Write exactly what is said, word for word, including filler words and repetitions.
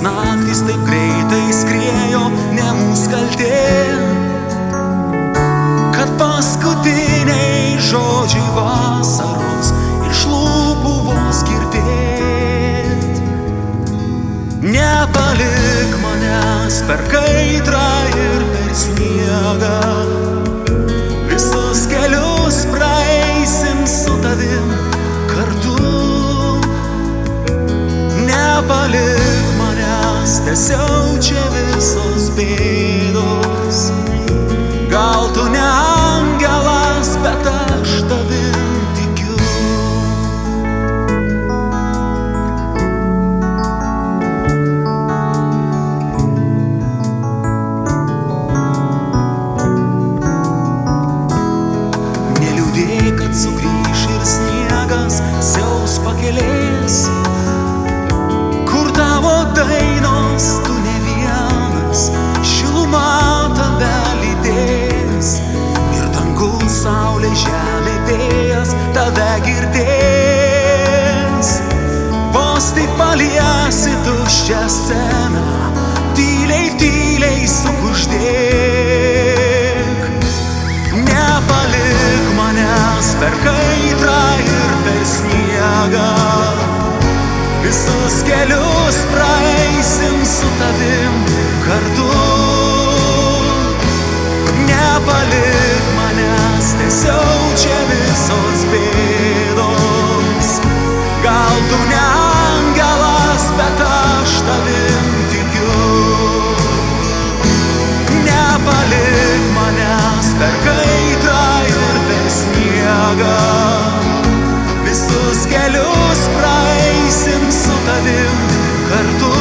naktys taip greitai skriejo, ne mūsų kaltė, kad paskutiniai žodžiai vasaros iš lūpų vos girdėt. Nepalik manęs per kaitrą ir per sniegą, visus kelius praeisim su tavim kartu. Nepalik manęs, tesiaučia visos bėdos. Gal tu ne angelas, bet aš tavim tikiu. Neliūdėk, kad sugrįš ir sniegas siaus pakelės, kur tavo dainos, tu ne vienas, šiluma tave lydės, ir dangus, saulė, žemė, vėjas tave girdės. Vos tik paliesi tuščią sceną, tyliai, tyliai sukuždėk. Nepalik manęs per kaitrą ir per sniegą, visus kelius praeisim su tavim kartu. Nepalik manęs, tesiaučia visos bėdos. Gal tu ne angelas, bet aš tavim tikiu. Nepalik manęs per kaitrą ir per sniegą, visus kelius praeisim su tavim kartu.